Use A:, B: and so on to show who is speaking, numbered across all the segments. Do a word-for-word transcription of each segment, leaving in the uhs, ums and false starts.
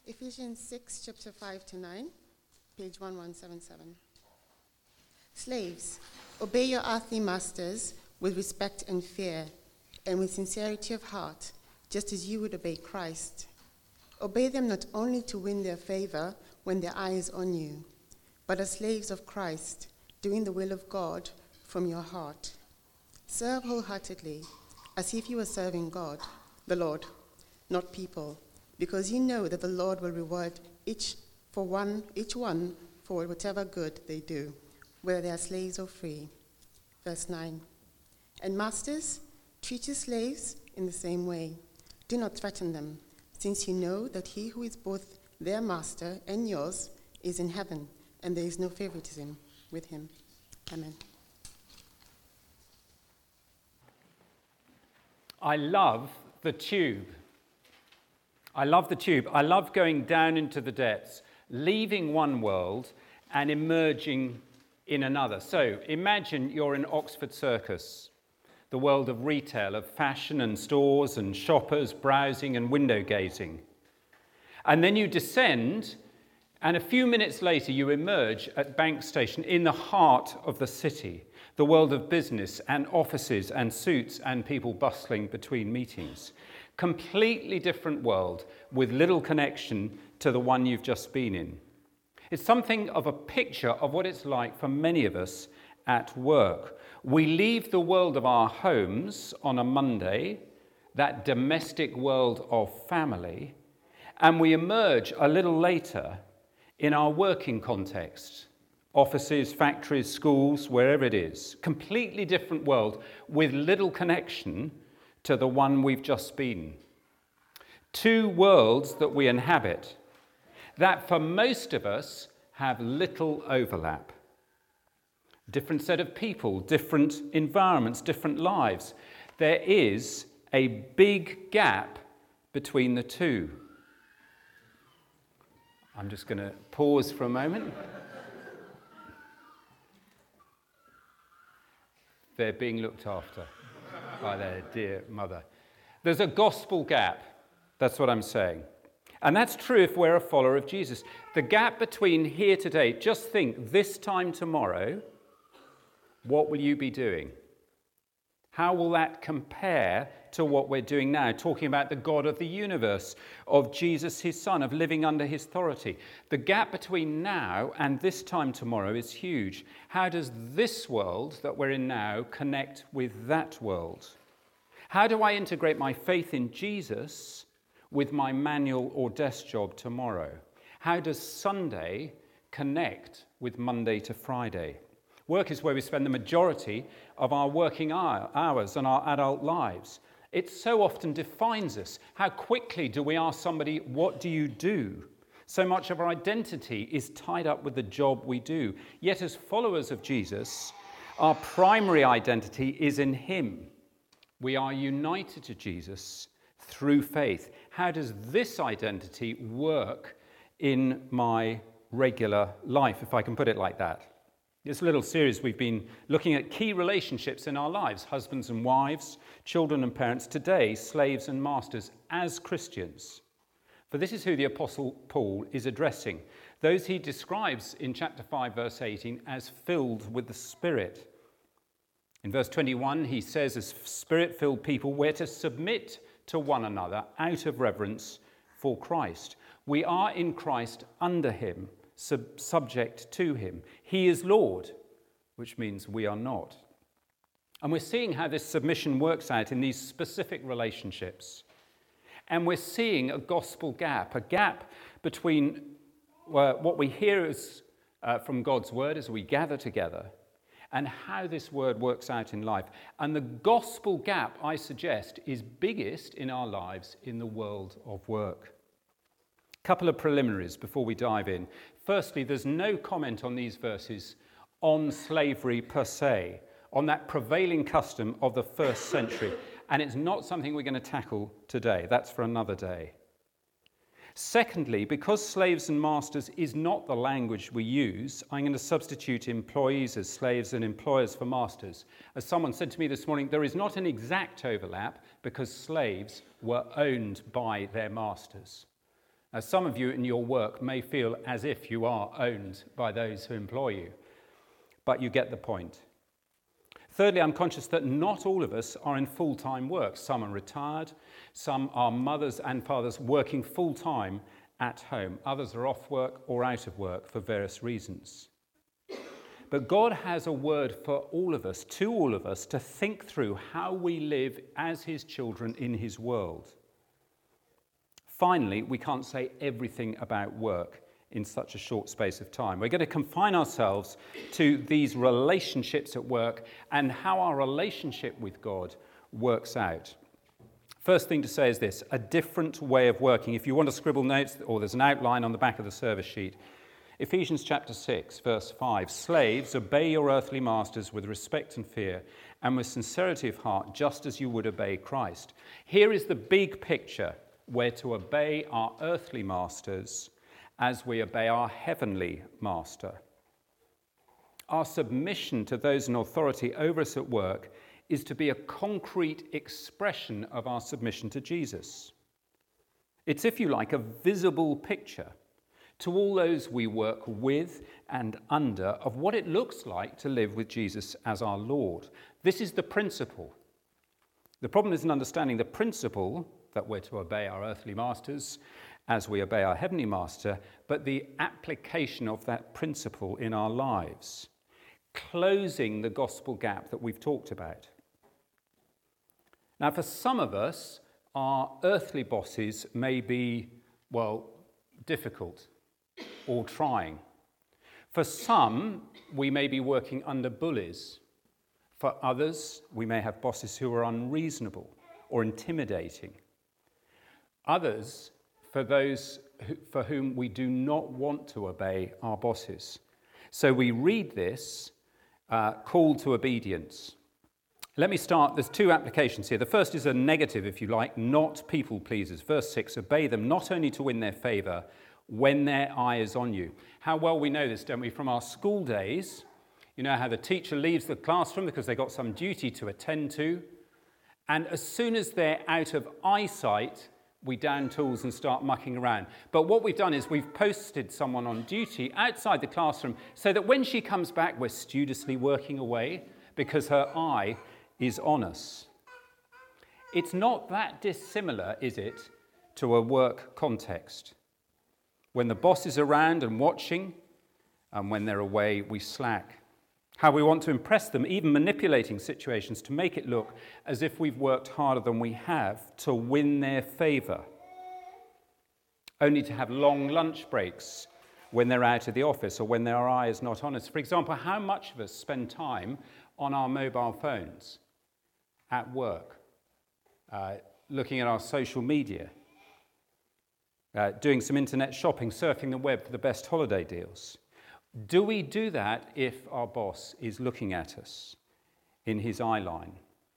A: Ephesians six, chapter five to nine, page eleven seventy-seven. Slaves, obey your earthly masters with respect and fear, and with sincerity of heart, just as you would obey Christ. Obey them not only to win their favor when their eye is on you, but as slaves of Christ, doing the will of God from your heart. Serve wholeheartedly, as if you were serving God, the Lord, not people, because you know that the Lord will reward each for one, each one for whatever good they do, whether they are slaves or free. Verse nine. And masters, treat your slaves in the same way. Do not threaten them, since you know that he who is both their master and yours is in heaven, and there is no favoritism with him. Amen.
B: I love the tube. I love the tube. I love going down into the depths, leaving one world and emerging in another. So imagine you're in Oxford Circus, the world of retail, of fashion and stores and shoppers, browsing and window gazing. And then you descend, and a few minutes later you emerge at Bank Station in the heart of the city, the world of business and offices and suits and people bustling between meetings. Completely different world with little connection to the one you've just been in. It's something of a picture of what it's like for many of us at work. We leave the world of our homes on a Monday, that domestic world of family, and we emerge a little later in our working context. Offices, factories, schools, wherever it is. Completely different world with little connection to the one we've just been. Two worlds that we inhabit that for most of us have little overlap. Different set of people, different environments, different lives. There is a big gap between the two. I'm just going to pause for a moment. They're being looked after by their dear mother. There's a gospel gap. That's what I'm saying. And that's true if we're a follower of Jesus. The gap between here today, just think, this time tomorrow, what will you be doing? How will that compare to what we're doing now? Talking about the God of the universe, of Jesus, his son, of living under his authority. The gap between now and this time tomorrow is huge. How does this world that we're in now connect with that world? How do I integrate my faith in Jesus with my manual or desk job tomorrow? How does Sunday connect with Monday to Friday? Work is where we spend the majority of our working hours and our adult lives. It so often defines us. How quickly do we ask somebody, what do you do? So much of our identity is tied up with the job we do. Yet as followers of Jesus, our primary identity is in him. We are united to Jesus through faith. How does this identity work in my regular life, if I can put it like that? This little series we've been looking at key relationships in our lives, husbands and wives, children and parents, today slaves and masters as Christians. For this is who the Apostle Paul is addressing, those he describes in chapter five, verse eighteen, as filled with the Spirit. In verse twenty-one, he says, as Spirit-filled people, we're to submit to one another out of reverence for Christ. We are in Christ under him, Sub- subject to him. He is Lord, which means we are not. And we're seeing how this submission works out in these specific relationships. And we're seeing a gospel gap, a gap between uh, what we hear is, uh, from God's word as we gather together and how this word works out in life. And the gospel gap, I suggest, is biggest in our lives in the world of work. Couple of preliminaries before we dive in. Firstly, there's no comment on these verses on slavery per se, on that prevailing custom of the first century. And it's not something we're going to tackle today. That's for another day. Secondly, because slaves and masters is not the language we use, I'm going to substitute employees as slaves and employers for masters. As someone said to me this morning, there is not an exact overlap because slaves were owned by their masters. Now, some of you in your work may feel as if you are owned by those who employ you, but you get the point. Thirdly, I'm conscious that not all of us are in full-time work. Some are retired, some are mothers and fathers working full-time at home. Others are off work or out of work for various reasons. But God has a word for all of us, to all of us, to think through how we live as his children in his world. Finally, we can't say everything about work in such a short space of time. We're going to confine ourselves to these relationships at work and how our relationship with God works out. First thing to say is this: a different way of working. If you want to scribble notes, or there's an outline on the back of the service sheet. Ephesians chapter six, verse five. Slaves, obey your earthly masters with respect and fear, and with sincerity of heart, just as you would obey Christ. Here is the big picture. We're to obey our earthly masters as we obey our heavenly master. Our submission to those in authority over us at work is to be a concrete expression of our submission to Jesus. It's, if you like, a visible picture to all those we work with and under of what it looks like to live with Jesus as our Lord. This is the principle. The problem isn't understanding the principle that we're to obey our earthly masters as we obey our heavenly master, but the application of that principle in our lives, closing the gospel gap that we've talked about. Now, for some of us, our earthly bosses may be, well, difficult or trying. For some, we may be working under bullies. For others, we may have bosses who are unreasonable or intimidating. Others, for those who, for whom we do not want to obey our bosses. So we read this uh, call to obedience. Let me start. There's two applications here. The first is a negative, if you like, not people pleasers. Verse six, obey them not only to win their favour when their eye is on you. How well we know this, don't we, from our school days. You know how the teacher leaves the classroom because they've got some duty to attend to. And as soon as they're out of eyesight, we down tools and start mucking around. But what we've done is we've posted someone on duty outside the classroom so that when she comes back, we're studiously working away because her eye is on us. It's not that dissimilar, is it, to a work context. When the boss is around and watching, and when they're away, we slack. How we want to impress them, even manipulating situations to make it look as if we've worked harder than we have to win their favour. Only to have long lunch breaks when they're out of the office or when their eye is not on us. For example, how much of us spend time on our mobile phones at work, uh, looking at our social media, uh, doing some internet shopping, surfing the web for the best holiday deals? Do we do that if our boss is looking at us in his eye line?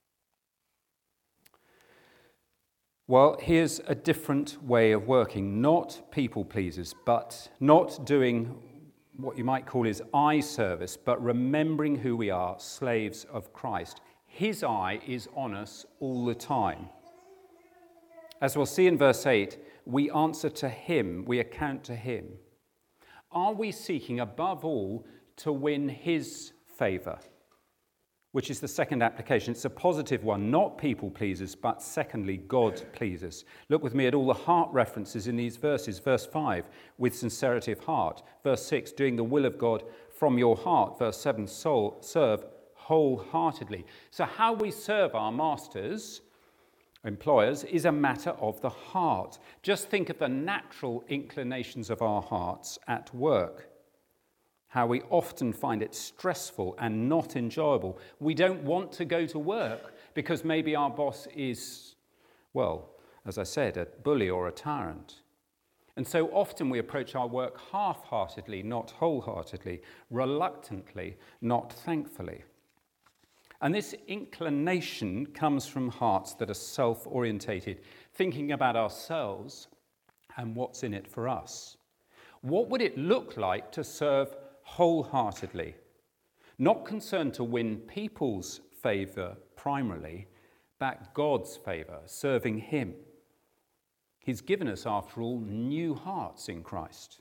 B: Well, here's a different way of working. Not people pleasers, but not doing what you might call his eye service, but remembering who we are, slaves of Christ. His eye is on us all the time. As we'll see in verse eight, we answer to him, we account to him. Are we seeking above all to win his favour? Which is the second application. It's a positive one, not people pleasers, but secondly, God pleasers. Look with me at all the heart references in these verses. Verse five, with sincerity of heart. Verse six, doing the will of God from your heart. Verse seven, soul, serve wholeheartedly. So how we serve our masters, employers, is a matter of the heart. Just think of the natural inclinations of our hearts at work. How we often find it stressful and not enjoyable. We don't want to go to work because maybe our boss is, well, as I said, a bully or a tyrant. And so often we approach our work half-heartedly, not wholeheartedly, reluctantly, not thankfully. And this inclination comes from hearts that are self-orientated, thinking about ourselves and what's in it for us. What would it look like to serve wholeheartedly? Not concerned to win people's favour primarily, but God's favour, serving him. He's given us, after all, new hearts in Christ.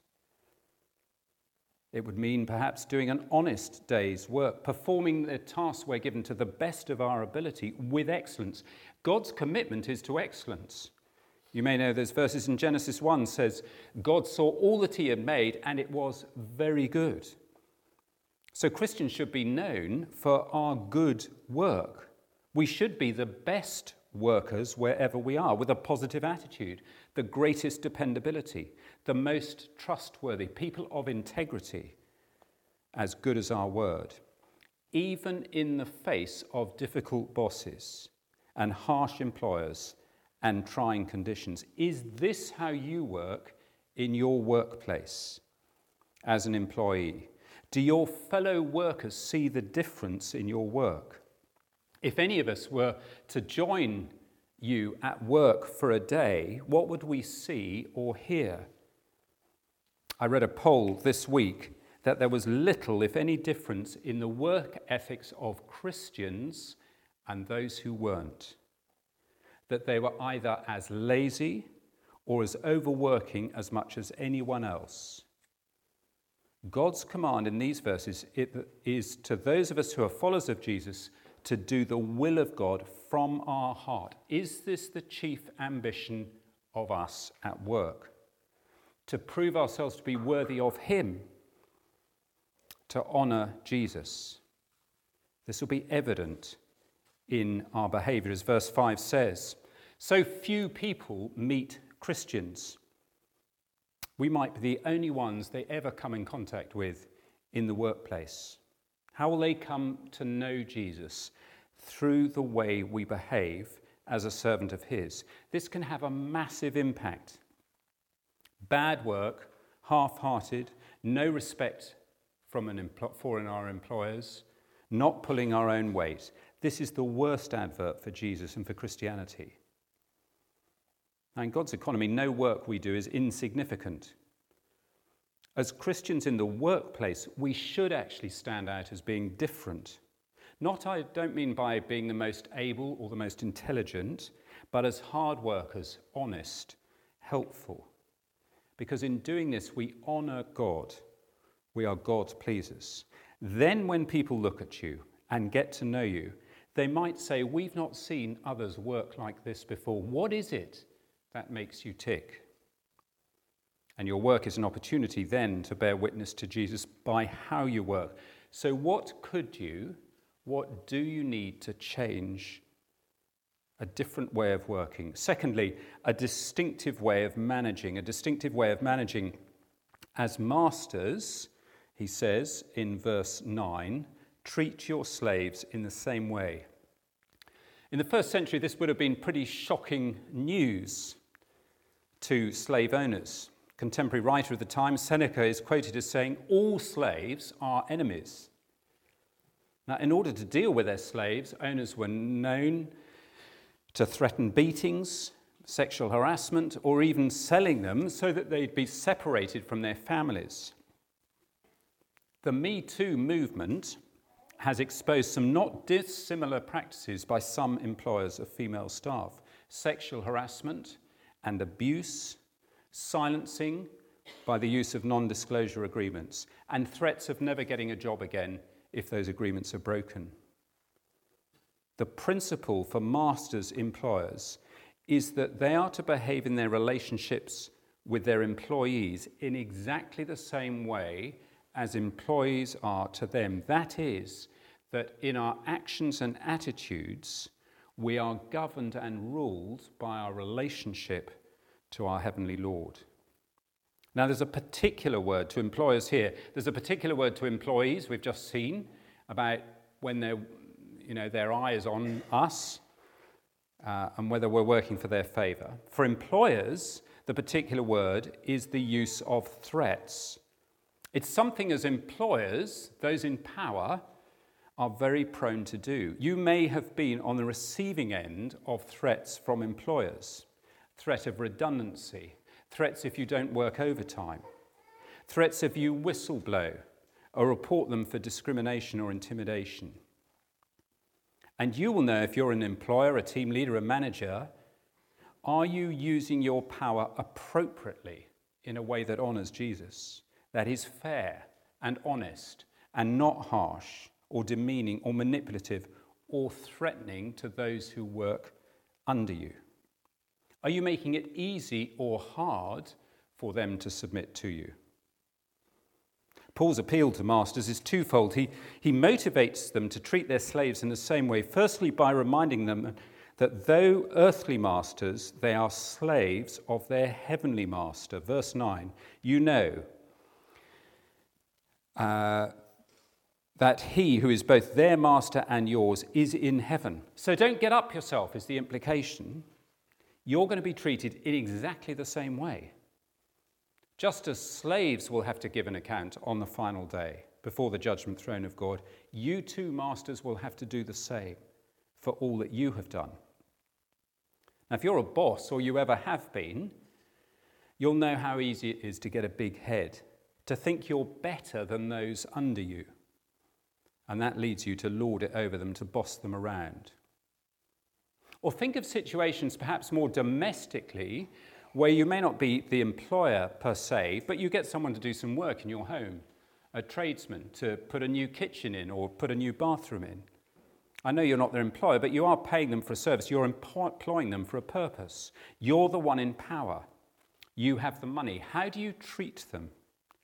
B: It would mean perhaps doing an honest day's work, performing the tasks we're given to the best of our ability with excellence. God's commitment is to excellence. You may know there's verses in Genesis one says, God saw all that he had made and it was very good. So Christians should be known for our good work. We should be the best workers wherever we are, with a positive attitude, the greatest dependability, the most trustworthy, people of integrity, as good as our word, even in the face of difficult bosses and harsh employers and trying conditions. Is this how you work in your workplace as an employee? Do your fellow workers see the difference in your work? If any of us were to join you at work for a day, what would we see or hear? I read a poll this week that there was little, if any, difference in the work ethics of Christians and those who weren't. That they were either as lazy or as overworking as much as anyone else. God's command in these verses is to those of us who are followers of Jesus to do the will of God from our heart. Is this the chief ambition of us at work? To prove ourselves to be worthy of him, to honour Jesus. This will be evident in our behaviour, as verse five says. So few people meet Christians. We might be the only ones they ever come in contact with in the workplace. How will they come to know Jesus? Through the way we behave as a servant of his. This can have a massive impact. Bad work, half-hearted, no respect from an empl- for our employers, not pulling our own weight. This is the worst advert for Jesus and for Christianity. Now, in God's economy, no work we do is insignificant. As Christians in the workplace, we should actually stand out as being different. Not, I don't mean by being the most able or the most intelligent, but as hard workers, honest, helpful. Because in doing this, we honour God. We are God's pleasers. Then when people look at you and get to know you, they might say, we've not seen others work like this before. What is it that makes you tick? And your work is an opportunity then to bear witness to Jesus by how you work. So what could you, what do you need to change a different way of working? Secondly, a distinctive way of managing, a distinctive way of managing. As masters, he says in verse nine, treat your slaves in the same way. In the first century, this would have been pretty shocking news to slave owners. Contemporary writer of the time, Seneca, is quoted as saying, all slaves are enemies. Now, in order to deal with their slaves, owners were known to threaten beatings, sexual harassment, or even selling them so that they'd be separated from their families. The Me Too movement has exposed some not dissimilar practices by some employers of female staff. Sexual harassment and abuse, silencing by the use of non-disclosure agreements, and threats of never getting a job again if those agreements are broken. The principle for masters employers is that they are to behave in their relationships with their employees in exactly the same way as employees are to them. That is, that in our actions and attitudes, we are governed and ruled by our relationship to our Heavenly Lord. Now, there's a particular word to employers here. There's a particular word to employees we've just seen about when they're, you know, their eye is on us uh, and whether we're working for their favour. For employers, the particular word is the use of threats. It's something as employers, those in power, are very prone to do. You may have been on the receiving end of threats from employers. Threat of redundancy, threats if you don't work overtime, threats if you whistleblow or report them for discrimination or intimidation. And you will know if you're an employer, a team leader, a manager, Are you using your power appropriately in a way that honours Jesus, that is fair and honest and not harsh or demeaning or manipulative or threatening to those who work under you? Are you making it easy or hard for them to submit to you? Paul's appeal to masters is twofold. He, he motivates them to treat their slaves in the same way, firstly by reminding them that though earthly masters, they are slaves of their heavenly master. Verse nine, you know uh, that he who is both their master and yours is in heaven. So don't get up yourself is the implication. You're going to be treated in exactly the same way. Just as slaves will have to give an account on the final day before the judgment throne of God, you too, masters, will have to do the same for all that you have done. Now, if you're a boss, or you ever have been, you'll know how easy it is to get a big head, to think you're better than those under you. And that leads you to lord it over them, to boss them around. Or think of situations perhaps more domestically, where you may not be the employer per se, but you get someone to do some work in your home, a tradesman to put a new kitchen in or put a new bathroom in. I know you're not their employer, but you are paying them for a service. You're employing them for a purpose. You're the one in power. You have the money. How do you treat them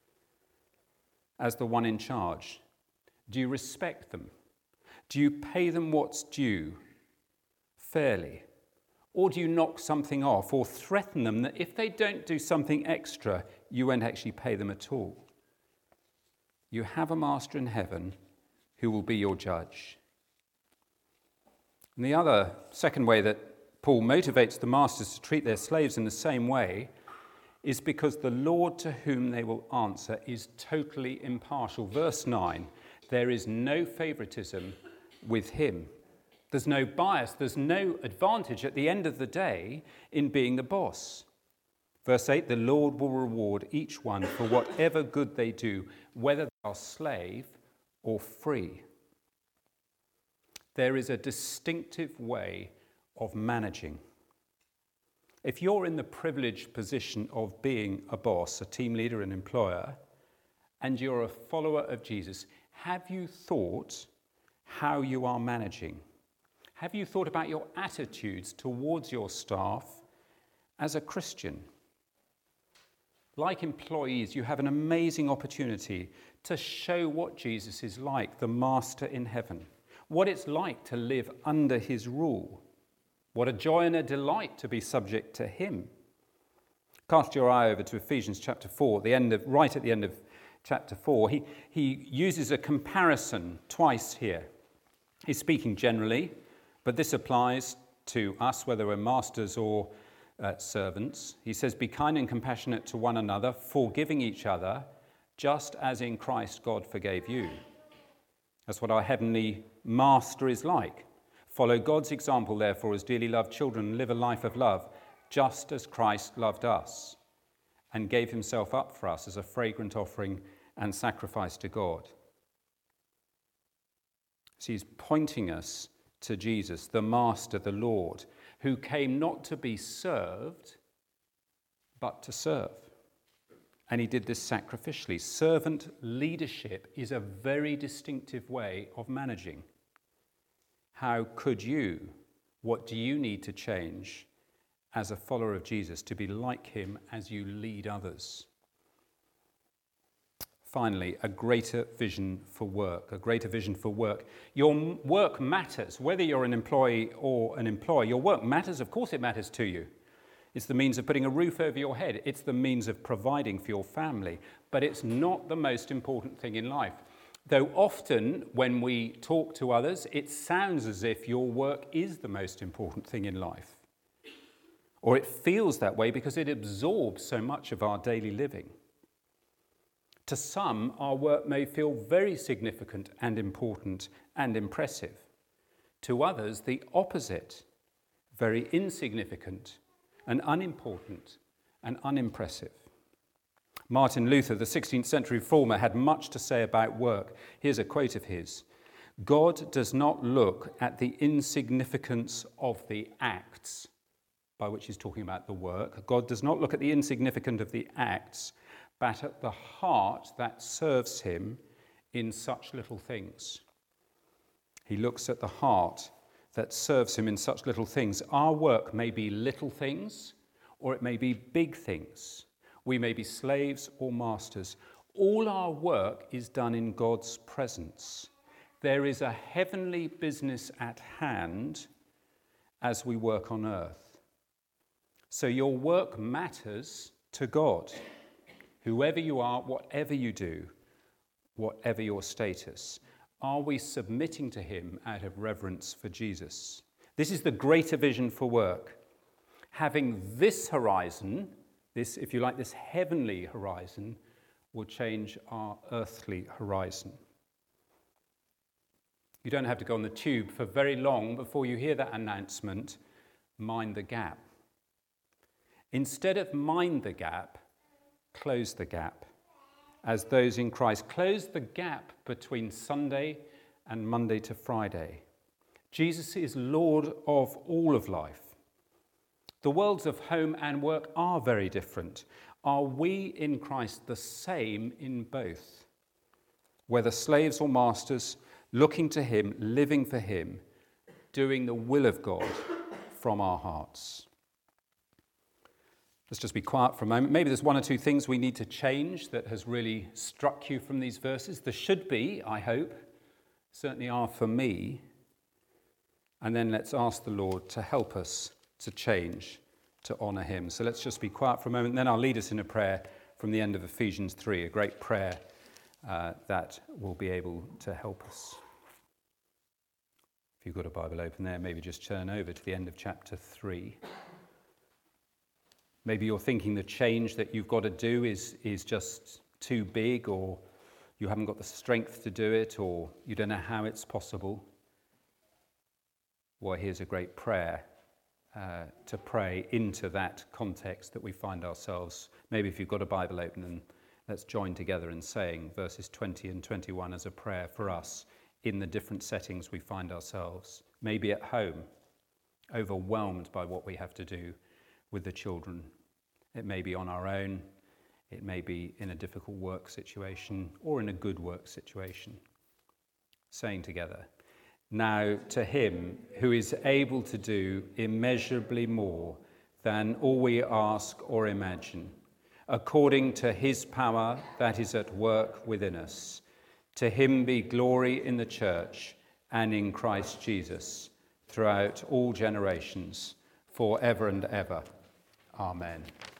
B: as the one in charge? Do you respect them? Do you pay them what's due fairly? Or do you knock something off or threaten them that if they don't do something extra, you won't actually pay them at all? You have a master in heaven who will be your judge. And the other, second way that Paul motivates the masters to treat their slaves in the same way is because the Lord to whom they will answer is totally impartial. Verse nine, there is no favoritism with him. There's no bias, there's no advantage at the end of the day in being the boss. Verse eight, the Lord will reward each one for whatever good they do, whether they are slave or free. There is a distinctive way of managing. If you're in the privileged position of being a boss, a team leader, an employer, and you're a follower of Jesus, have you thought how you are managing? Have you thought about your attitudes towards your staff as a Christian? Like employees, you have an amazing opportunity to show what Jesus is like, the Master in heaven. What it's like to live under his rule. What a joy and a delight to be subject to him. Cast your eye over to Ephesians chapter four, the end of, right at the end of chapter four. He, he uses a comparison twice here. He's speaking generally, but this applies to us, whether we're masters or uh, servants. He says, be kind and compassionate to one another, forgiving each other, just as in Christ God forgave you. That's what our heavenly master is like. Follow God's example, therefore, as dearly loved children, and live a life of love, just as Christ loved us and gave himself up for us as a fragrant offering and sacrifice to God. So he's pointing us to Jesus, the Master, the Lord, who came not to be served, but to serve. And he did this sacrificially. Servant leadership is a very distinctive way of managing. How could you, what do you need to change as a follower of Jesus to be like him as you lead others? Finally, a greater vision for work, a greater vision for work. Your work matters, whether you're an employee or an employer. Your work matters, of course it matters to you. It's the means of putting a roof over your head. It's the means of providing for your family. But it's not the most important thing in life. Though often when we talk to others, it sounds as if your work is the most important thing in life. Or it feels that way because it absorbs so much of our daily living. To some, our work may feel very significant and important and impressive. To others, the opposite, very insignificant and unimportant and unimpressive. Martin Luther, the sixteenth century reformer, had much to say about work. Here's a quote of his. God does not look at the insignificance of the acts, by which he's talking about the work. God does not look at the insignificance of the acts, but at the heart that serves him in such little things. He looks at the heart that serves him in such little things. Our work may be little things, or it may be big things. We may be slaves or masters. All our work is done in God's presence. There is a heavenly business at hand as we work on earth. So your work matters to God. Whoever you are, whatever you do, whatever your status, are we submitting to him out of reverence for Jesus? This is the greater vision for work. Having this horizon, this, if you like, this heavenly horizon, will change our earthly horizon. You don't have to go on the tube for very long before you hear that announcement, mind the gap. Instead of mind the gap, close the gap. As those in Christ, close the gap between Sunday and Monday to Friday. Jesus is Lord of all of life. The worlds of home and work are very different. Are we in Christ the same in both? Whether slaves or masters, looking to him, living for him, doing the will of God from our hearts. Let's just be quiet for a moment. Maybe there's one or two things we need to change that has really struck you from these verses. There should be, I hope, certainly are for me. And then let's ask the Lord to help us to change, to honour him. So let's just be quiet for a moment. And then I'll lead us in a prayer from the end of Ephesians three, a great prayer uh, that will be able to help us. If you've got a Bible open there, maybe just turn over to the end of chapter three. Maybe you're thinking the change that you've got to do is, is just too big, or you haven't got the strength to do it, or you don't know how it's possible. Well, here's a great prayer uh, to pray into that context that we find ourselves. Maybe if you've got a Bible open, and let's join together in saying verses twenty and twenty-one as a prayer for us in the different settings we find ourselves. Maybe at home, overwhelmed by what we have to do with the children. It may be on our own, it may be in a difficult work situation or in a good work situation. Saying together, now to him who is able to do immeasurably more than all we ask or imagine, according to his power that is at work within us, to him be glory in the church and in Christ Jesus throughout all generations, forever and ever. Amen.